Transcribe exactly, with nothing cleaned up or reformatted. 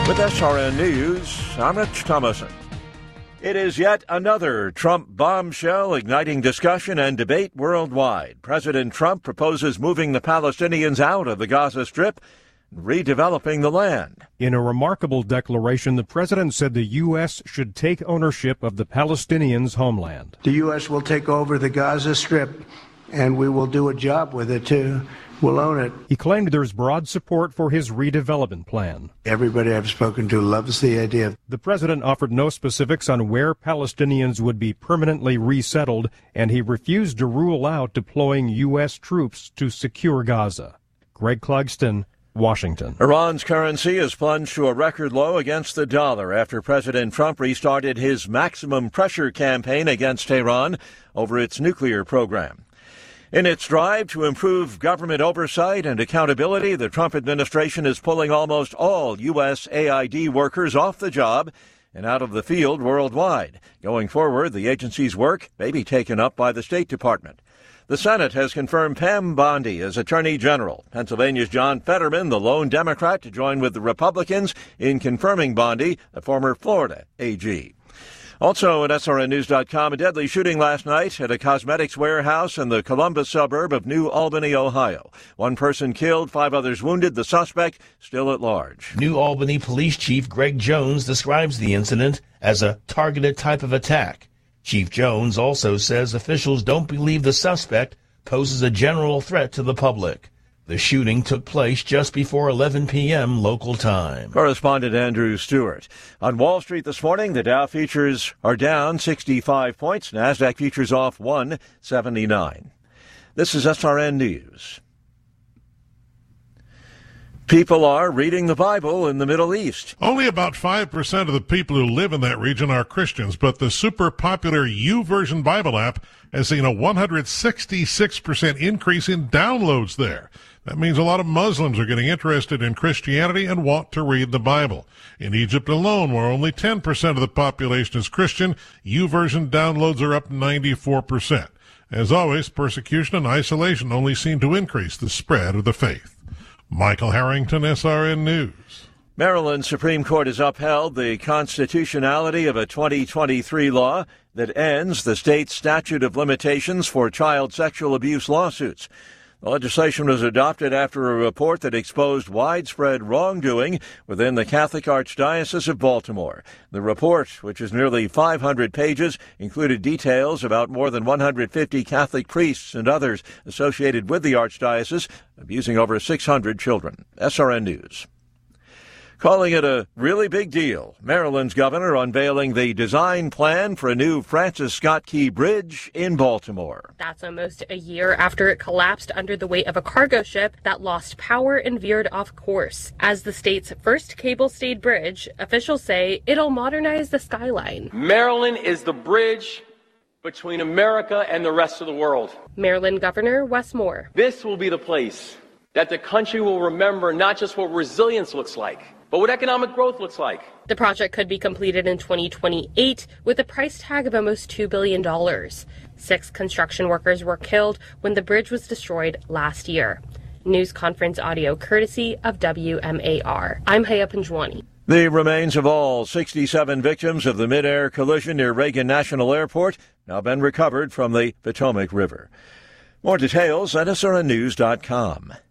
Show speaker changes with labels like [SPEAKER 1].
[SPEAKER 1] With S R N News, I'm Rich Thomason. It is yet another Trump bombshell igniting discussion and debate worldwide. President Trump proposes moving the Palestinians out of the Gaza Strip, redeveloping the land.
[SPEAKER 2] In a remarkable declaration, the president said the U S should take ownership of the Palestinians' homeland.
[SPEAKER 3] The U S will take over the Gaza Strip, and we will do a job with it, too. We'll own it.
[SPEAKER 2] He claimed there's broad support for his redevelopment plan.
[SPEAKER 3] Everybody I've spoken to loves the idea.
[SPEAKER 2] The president offered no specifics on where Palestinians would be permanently resettled, and he refused to rule out deploying U S troops to secure Gaza. Greg Clugston, Washington.
[SPEAKER 1] Iran's currency has plunged to a record low against the dollar after President Trump restarted his maximum pressure campaign against Tehran over its nuclear program. In its drive to improve government oversight and accountability, the Trump administration is pulling almost all U S A I D workers off the job and out of the field worldwide. Going forward, the agency's work may be taken up by the State Department. The Senate has confirmed Pam Bondi as Attorney General. Pennsylvania's John Fetterman, the lone Democrat to join with the Republicans in confirming Bondi, the former Florida A G. Also at S R N News dot com, a deadly shooting last night at a cosmetics warehouse in the Columbus suburb of New Albany, Ohio. One person killed, five others wounded. The suspect still at large.
[SPEAKER 4] New Albany Police Chief Greg Jones describes the incident as a targeted type of attack. Chief Jones also says officials don't believe the suspect poses a general threat to the public. The shooting took place just before eleven p.m. local time.
[SPEAKER 1] Correspondent Andrew Stewart. On Wall Street this morning, the Dow futures are down sixty-five points. NASDAQ futures off one seventy-nine. This is S R N News. People are reading the Bible in the Middle East.
[SPEAKER 5] Only about five percent of the people who live in that region are Christians, but the super popular YouVersion Bible app has seen a one hundred sixty-six percent increase in downloads there. That means a lot of Muslims are getting interested in Christianity and want to read the Bible. In Egypt alone, where only ten percent of the population is Christian, YouVersion downloads are up ninety-four percent. As always, persecution and isolation only seem to increase the spread of the faith. Michael Harrington, S R N News.
[SPEAKER 1] Maryland Supreme Court has upheld the constitutionality of a twenty twenty-three law that ends the state's statute of limitations for child sexual abuse lawsuits. The legislation was adopted after a report that exposed widespread wrongdoing within the Catholic Archdiocese of Baltimore. The report, which is nearly five hundred pages, included details about more than one hundred fifty Catholic priests and others associated with the Archdiocese abusing over six hundred children. S R N News. Calling it a really big deal, Maryland's governor unveiling the design plan for a new Francis Scott Key Bridge in Baltimore.
[SPEAKER 6] That's almost a year after it collapsed under the weight of a cargo ship that lost power and veered off course. As the state's first cable-stayed bridge, officials say it'll modernize the skyline.
[SPEAKER 7] Maryland is the bridge between America and the rest of the world.
[SPEAKER 6] Maryland Governor Wes Moore.
[SPEAKER 7] This will be the place that the country will remember not just what resilience looks like, but what economic growth looks like.
[SPEAKER 6] The project could be completed in twenty twenty-eight with a price tag of almost two billion dollars. Six construction workers were killed when the bridge was destroyed last year. News conference audio courtesy of W M A R. I'm Haya Panjwani.
[SPEAKER 1] The remains of all sixty-seven victims of the mid-air collision near Reagan National Airport now been recovered from the Potomac River. More details at S R N News dot com.